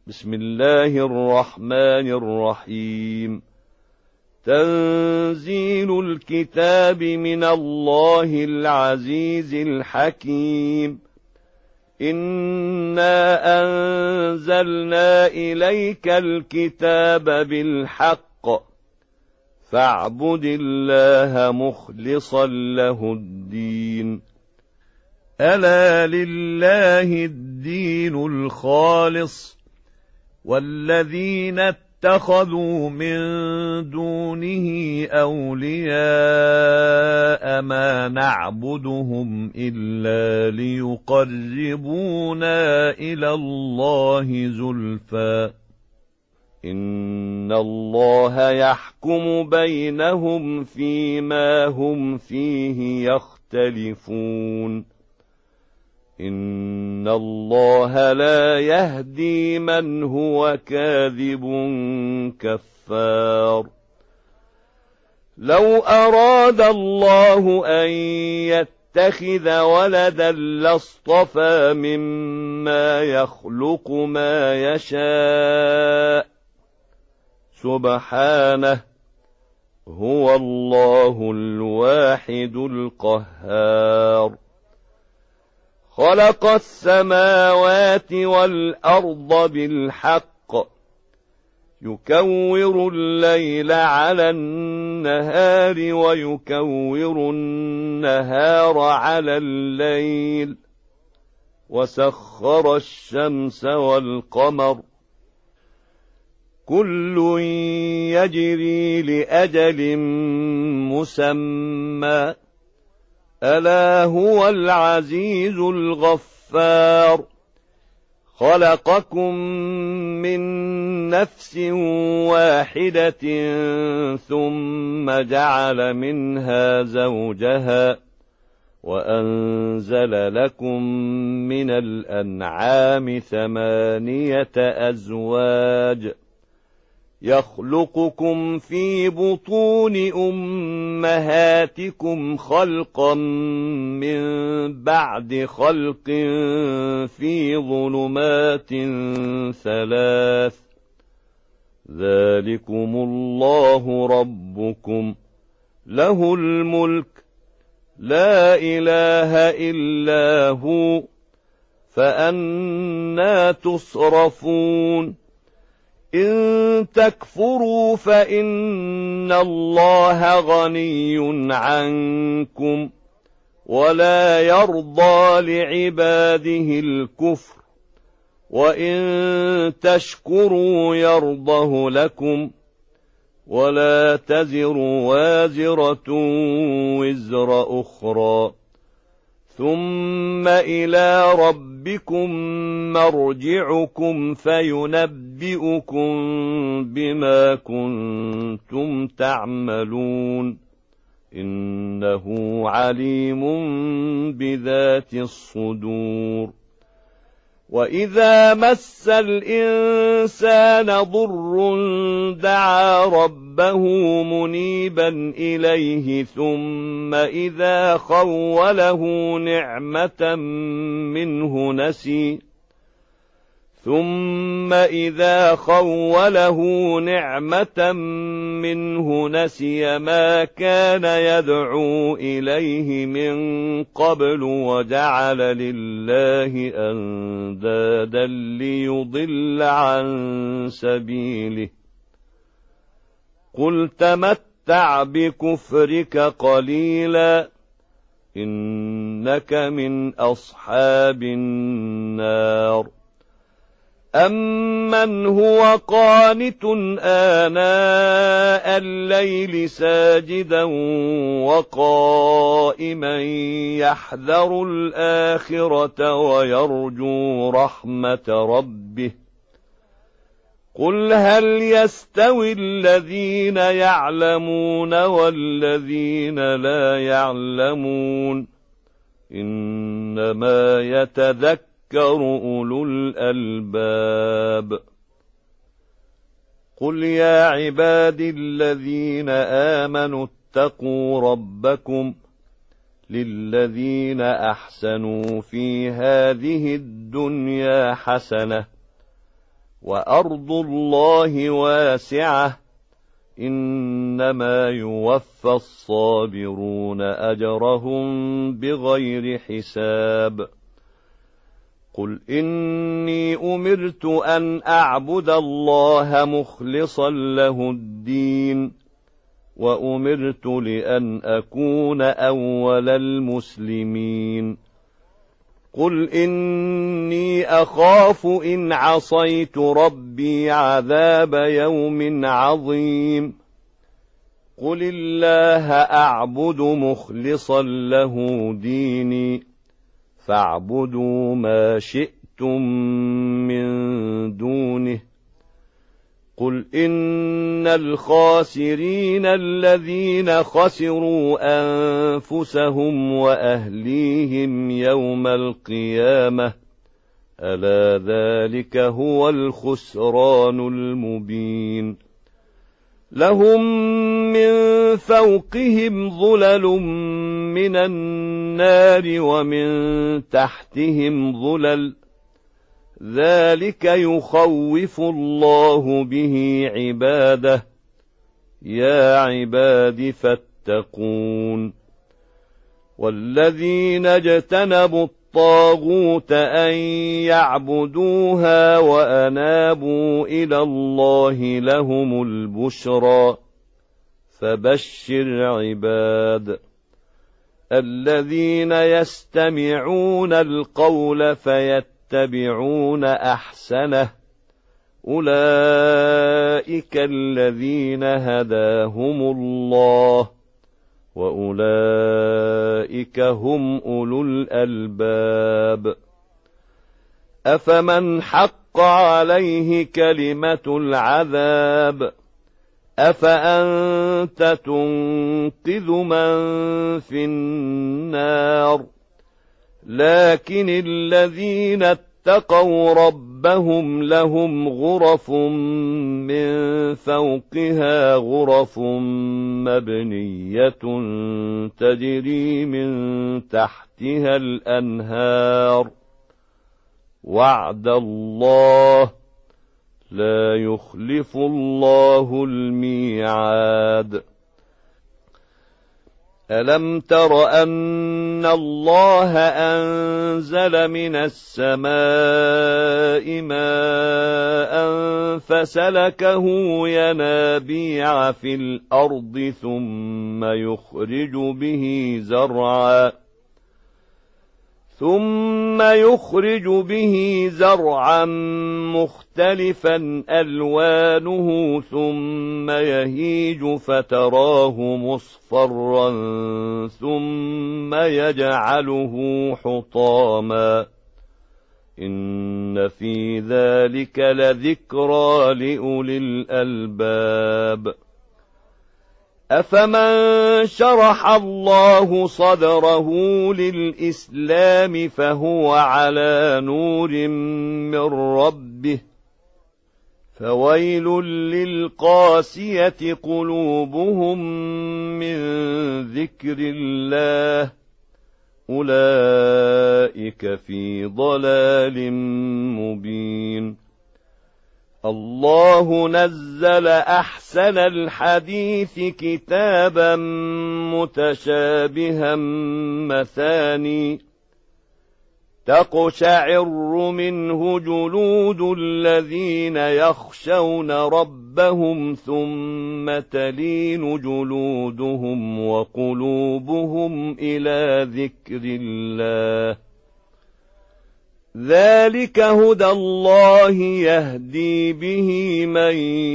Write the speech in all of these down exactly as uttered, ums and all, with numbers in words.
بسم الله الرحمن الرحيم. تنزيل الكتاب من الله العزيز الحكيم. إنا أنزلنا إليك الكتاب بالحق فاعبد الله مخلصا له الدين. ألا لله الدين الخالص، والذين اتخذوا من دونه أولياء ما نعبدهم إلا ليقربونا إلى الله زلفى إن الله يحكم بينهم فيما هم فيه يختلفون. إن الله لا يهدي من هو كاذب كفار. لو أراد الله أن يتخذ ولدا لاصطفى مما يخلق ما يشاء سبحانه، هو الله الواحد القهار. خلق السماوات والأرض بالحق يكور الليل على النهار ويكور النهار على الليل، وسخر الشمس والقمر كل يجري لأجل مسمى، ألا هو العزيز الغفار. خلقكم من نفس واحدة ثم جعل منها زوجها وأنزل لكم من الأنعام ثمانية أزواج يخلقكم في بطون أمهاتكم خلقا من بعد خلق في ظلمات ثلاث، ذلكم الله ربكم له الملك لا إله إلا هو، فأنى تصرفون؟ إن تكفروا فإن الله غني عنكم ولا يرضى لعباده الكفر، وإن تشكروا يرضه لكم ولا تزر وازرة وزر أخرى، ثم إلى ربكم مرجعكم فينبئكم بما كنتم تعملون، إنه عليم بذات الصدور. وإذا مس الإنسان ضر دعا ربه منيبا إليه ثم إذا خوله نعمة منه نسي ثم إذا خوله نعمة منه نسي ما كان يدعو إليه من قبل وجعل لله أندادا ليضل عن سبيله. قل تمتع بكفرك قليلا إنك من أصحاب النار. أمن هو قانت آناء الليل ساجدا وقائما يحذر الآخرة ويرجو رحمة ربه، قل هل يستوي الذين يعلمون والذين لا يعلمون، إنما يتذكر أولو الألباب. قل يا عبادي الذين آمنوا اتقوا ربكم للذين أحسنوا في هذه الدنيا حسنة وأرض الله واسعة إنما يوفى الصابرون أجرهم بغير حساب قل إني أمرت أن أعبد الله مخلصا له الدين وأمرت لأن أكون أول المسلمين قل إني أخاف إن عصيت ربي عذاب يوم عظيم قل الله أعبد مخلصا له ديني فاعبدوا ما شئتم من دونه قل إن الخاسرين الذين خسروا أنفسهم وأهليهم يوم القيامة ألا ذلك هو الخسران المبين لهم من فوقهم ظلل من النار ومن تحتهم ظلل ذلك يخوف الله به عباده يا عباد فاتقون والذين اجتنبوا الطاغوت أن يعبدوها وأنابوا إلى الله لهم البشرى فبشر عباد الذين يستمعون القول فيتبعون أحسنه أولئك الذين هداهم الله وأولئك هم أولو الألباب أفمن حق عليه كلمة العذاب أفأنت تنقذ من في النار لكن الذين اتقوا ربهم لهم غرف من فوقها غرف مبنية تجري من تحتها الأنهار وعد الله لا يخلف الله الميعاد ألم تر أن الله أنزل من السماء ماء فسلكه ينابيع في الأرض ثم يخرج به زرعا ثم يخرج به زرعا مختلفا ألوانه ثم يهيج فتراه مصفرا ثم يجعله حطاما إن في ذلك لذكرى لأولي الألباب أفمن شرح الله صدره للإسلام فهو على نور من ربه فويل للقاسية قلوبهم من ذكر الله أولئك في ضلال مبين الله نزل أحسن الحديث كتابا متشابها مثاني تقشعر منه جلود الذين يخشون ربهم ثم تلين جلودهم وقلوبهم إلى ذكر الله ذلك هدى الله يهدي به من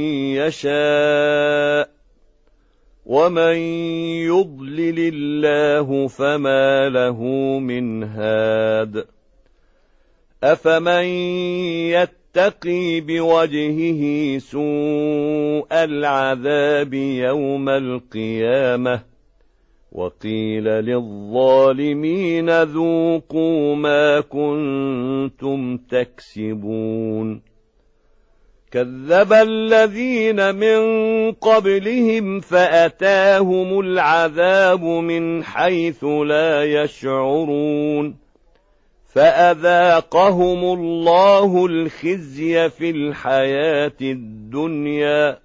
يشاء ومن يضلل الله فما له من هاد أفمن يتقي بوجهه سوء العذاب يوم القيامة وقيل للظالمين ذوقوا ما كنتم تكسبون كذب الذين من قبلهم فأتاهم العذاب من حيث لا يشعرون فأذاقهم الله الخزي في الحياة الدنيا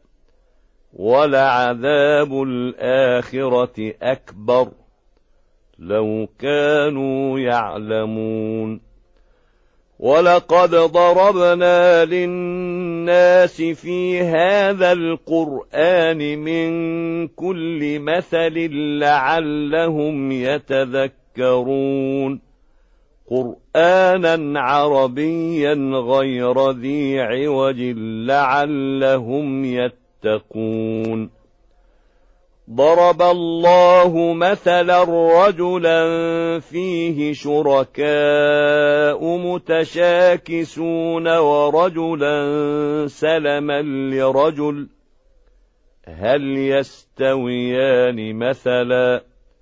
ولعذاب الآخرة أكبر لو كانوا يعلمون. ولقد ضربنا للناس في هذا القرآن من كل مثل لعلهم يتذكرون قرآنا عربيا غير ذي عوج لعلهم يتقون. ضرب الله مثلا رجلا فيه شركاء متشاكسون ورجلا سلما لرجل هل يستويان مثلا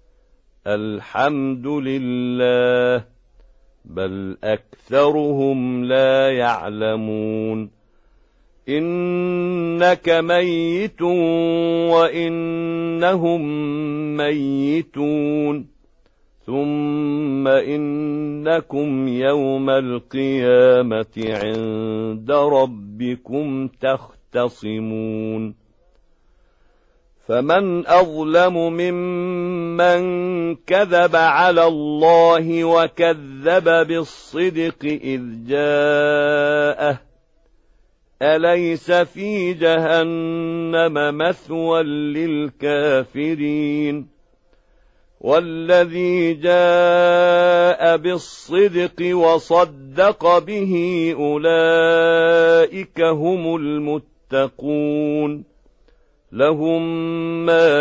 الحمد لله بل أكثرهم لا يعلمون. إنك ميت وإنهم ميتون ثم إنكم يوم القيامة عند ربكم تختصمون. فمن أظلم ممن كذب على الله وكذب بالصدق إذ جاءه أليس في جهنم مثوى للكافرين. والذي جاء بالصدق وصدق به أولئك هم المتقون لهم ما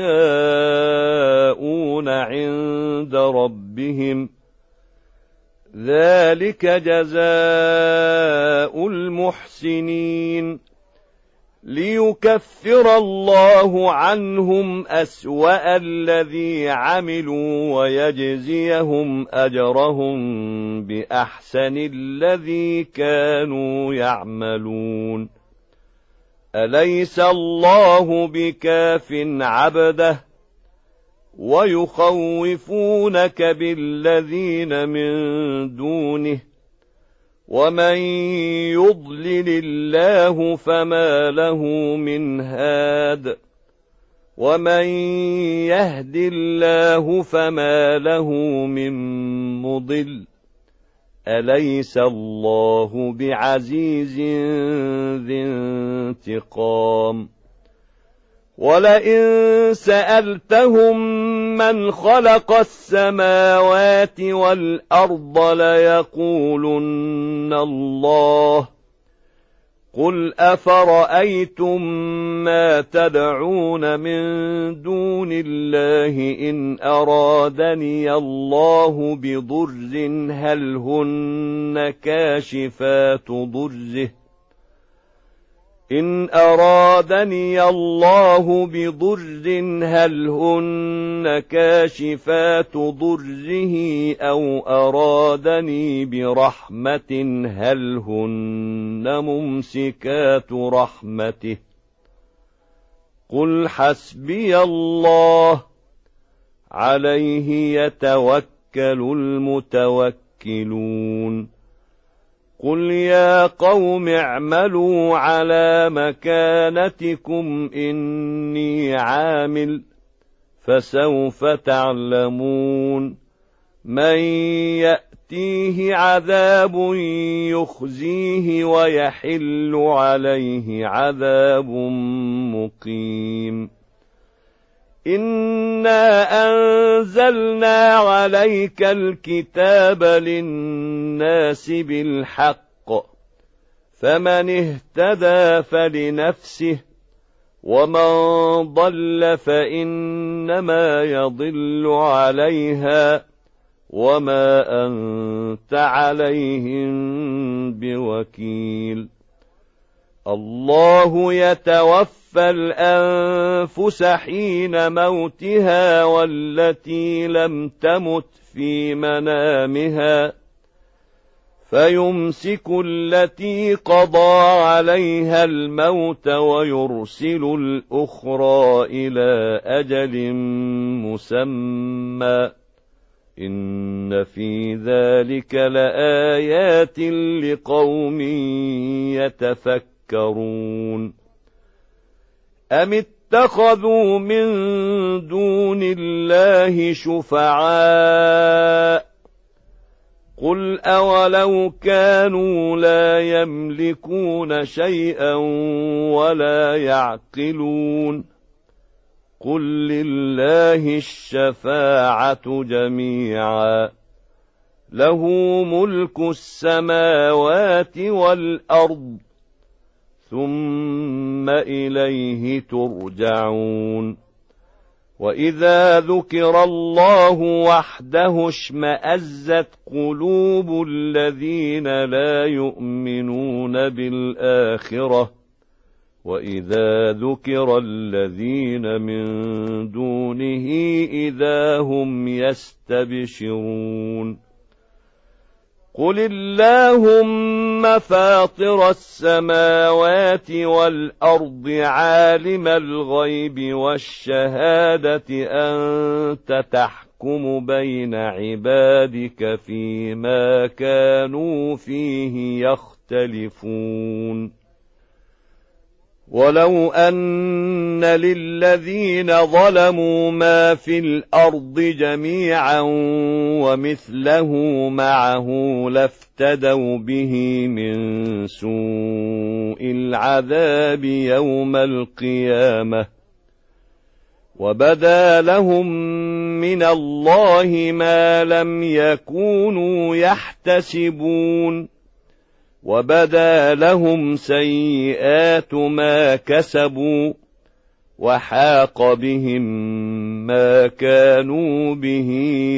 يشاءون عند ربهم ذلك جزاء المحسنين. ليكفر الله عنهم أسوأ الذي عملوا ويجزيهم أجرهم بأحسن الذي كانوا يعملون. أليس الله بكاف عبده ويخوفونك بالذين من دونه ومن يضلل الله فما له من هاد ومن يهد الله فما له من مضل. أليس الله بعزيز ذي انتقام. ولئن سألتهم من خلق السماوات والأرض ليقولن الله قل أفرأيتم ما تدعون من دون الله إن أرادني الله بضر هل هن كاشفات ضره إن أرادني الله بضر هل هن كاشفات ضره أو أرادني برحمة هل هن ممسكات رحمته قل حسبي الله عليه يتوكل المتوكلون. قل يا قوم اعملوا على مكانتكم إني عامل فسوف تعلمون من يأتيه عذاب يخزيه ويحل عليه عذاب مقيم. إنا أنزلنا عليك الكتاب للناس بالحق فمن اهتدى فلنفسه ومن ضل فإنما يضل عليها وما أنت عليهم بوكيل. الله يتوفى الأنفس حين موتها والتي لم تمت في منامها فيمسك التي قضى عليها الموت ويرسل الأخرى إلى أجل مسمى إن في ذلك لآيات لقوم يتفكرون أم اتخذوا من دون الله شفعاء قل أولو كانوا لا يملكون شيئا ولا يعقلون قل لله الشفاعة جميعا له ملك السماوات والأرض ثم إليه ترجعون وإذا ذكر الله وحده اشمأزت قلوب الذين لا يؤمنون بالآخرة وإذا ذكر الذين من دونه إذا هم يستبشرون قل اللهم فاطر السماوات والأرض عالم الغيب والشهادة أنت تحكم بين عبادك فيما كانوا فيه يختلفون ولو أن للذين ظلموا ما في الأرض جميعا ومثله معه لافتدوا به من سوء العذاب يوم القيامة وبدا لهم من الله ما لم يكونوا يحتسبون وبدا لهم سيئات ما كسبوا وحاق بهم ما كانوا به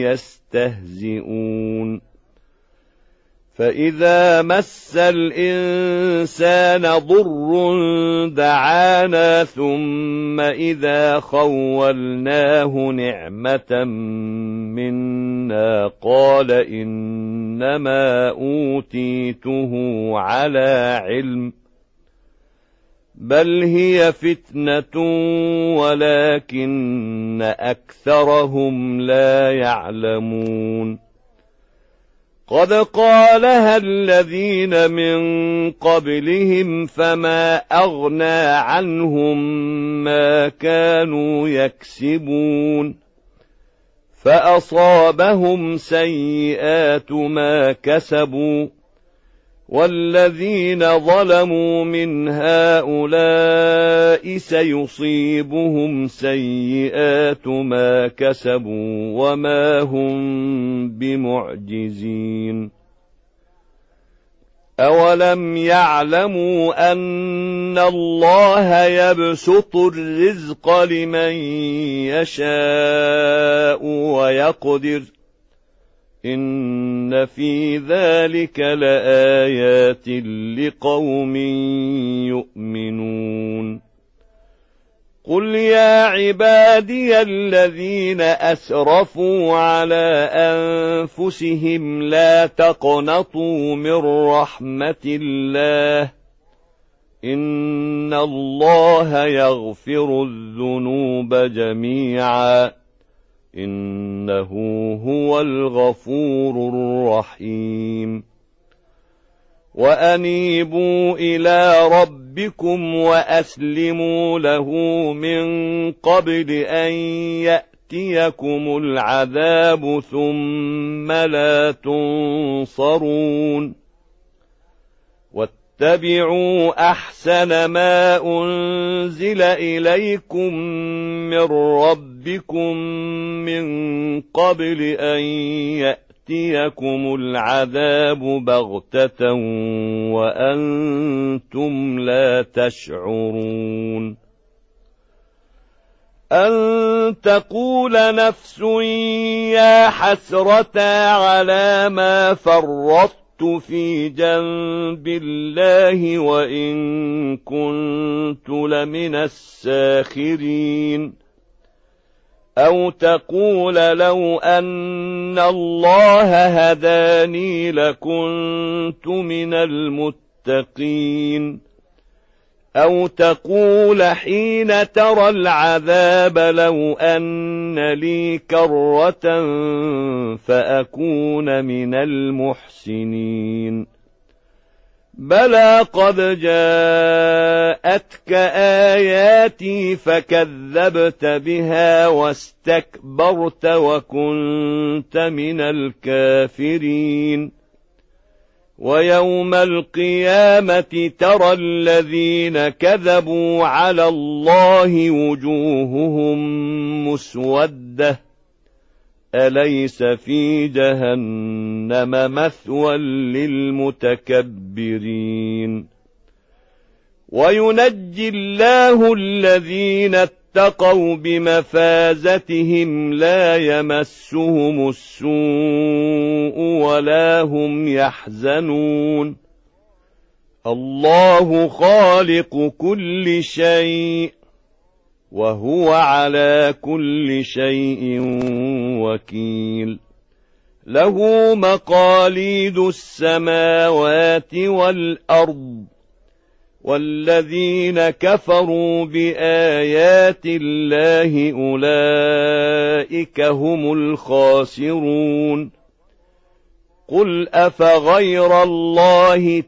يستهزئون فإذا مس الإنسان ضر دعانا ثم إذا خولناه نعمة منا قال إنما أوتيته على علم بل هي فتنة ولكن أكثرهم لا يعلمون قد قالها الذين من قبلهم فما أغنى عنهم ما كانوا يكسبون فأصابهم سيئات ما كسبوا والذين ظلموا من هؤلاء سيصيبهم سيئات ما كسبوا وما هم بمعجزين أولم يعلموا أن الله يبسط الرزق لمن يشاء ويقدر إن في ذلك لآيات لقوم يؤمنون قل يا عبادي الذين أسرفوا على أنفسهم لا تقنطوا من رحمة الله إن الله يغفر الذنوب جميعا إنه هو الغفور الرحيم وأنيبوا إلى ربكم وأسلموا له من قبل أن يأتيكم العذاب ثم لا تنصرون واتبعوا أحسن ما أنزل إليكم من ربكم من قبل أن يأتيكم العذاب بغتة وأنتم لا تشعرون أن تقول نفس يا حسرة على ما فرطت في جنب الله وإن كنت لمن الساخرين أو تقول لو أن الله هداني لكنت من المتقين أو تقول حين ترى العذاب لو أن لي كرة فأكون من المحسنين بلى قد جاءتك آياتي فكذبت بها واستكبرت وكنت من الكافرين ويوم القيامة ترى الذين كذبوا على الله وجوههم مسودة أليس في جهنم مثوى للمتكبرين وينجي الله الذين اتقوا بمفازتهم لا يمسهم السوء ولا هم يحزنون الله خالق كل شيء وهو على كل شيء وكيل له مقاليد السماوات والأرض والذين كفروا بآيات الله أولئك هم الخاسرون قل أفغير الله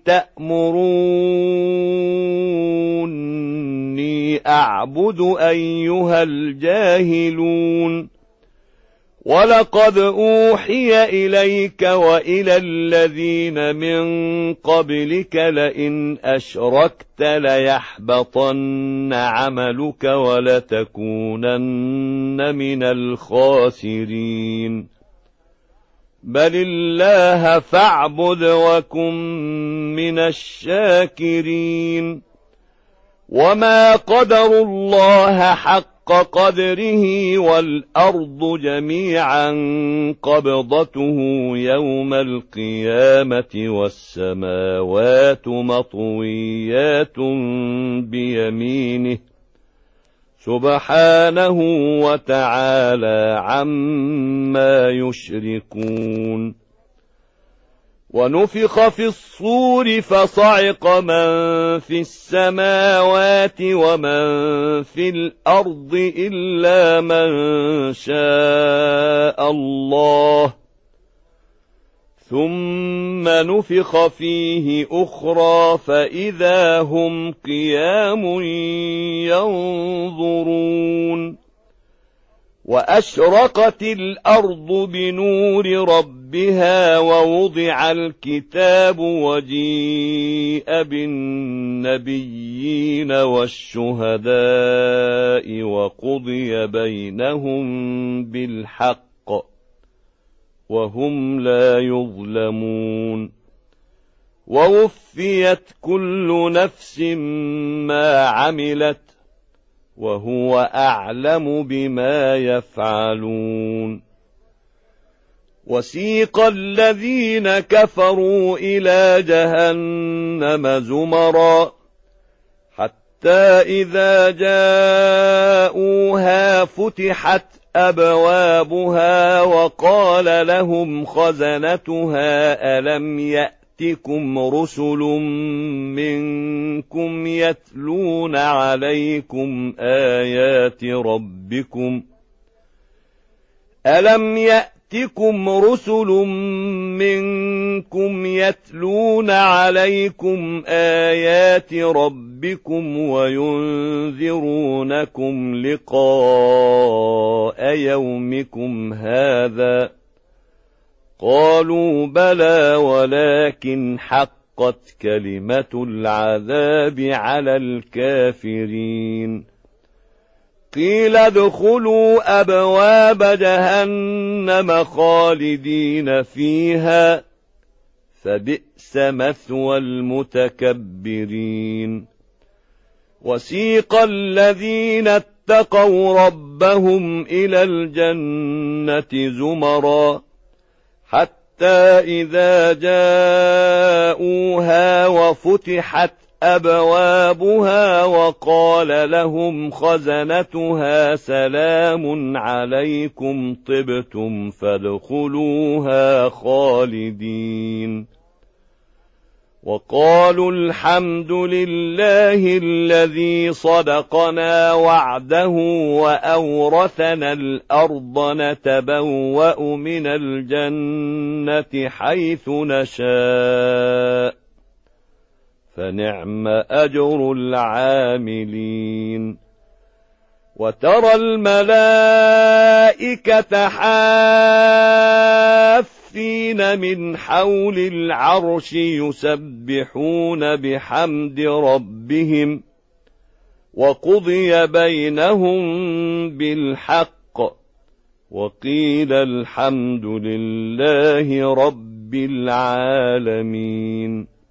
تأمروني أعبد أيها الجاهلون ولقد أوحي إليك وإلى الذين من قبلك لئن أشركت ليحبطن عملك ولتكونن من الخاسرين بل الله فاعبد وكن من الشاكرين وما قدروا الله حق قدره والأرض جميعا قبضته يوم القيامة والسماوات مطويات بيمينه سبحانه وتعالى عما يشركون ونفخ في الصور فصعق من في السماوات ومن في الأرض إلا من شاء الله ثم نفخ فيه أخرى فإذا هم قيام ينظرون وأشرقت الأرض بنور ربها ووضع الكتاب وجيء بالنبيين والشهداء وقضي بينهم بالحق وهم لا يظلمون ووفيت كل نفس ما عملت وهو أعلم بما يفعلون وسيق الذين كفروا إلى جهنم زمرا حتى إذا جاءوها فتحت أبوابها وقال لهم خزنتها ألم يأتكم رسل منكم يتلون عليكم آيات ربكم ألم يأتكم رسل منكم يتلون عليكم آيات ربكم وينذرونكم لقاء يومكم هذا قالوا بلى ولكن حقت كلمة العذاب على الكافرين قيل ادخلوا أبواب جهنم خالدين فيها فبئس مثوى المتكبرين وسيق الذين اتقوا ربهم إلى الجنة زمرا حتى إذا جاءوها وفتحت أبوابها وقال لهم خزنتها سلام عليكم طبتم فادخلوها خالدين وقالوا الحمد لله الذي صدقنا وعده وأورثنا الأرض نتبوأ من الجنة حيث نشاء فنعم أجر العاملين وترى الملائكة حافين من حول العرش يسبحون بحمد ربهم وقضي بينهم بالحق وقيل الحمد لله رب العالمين.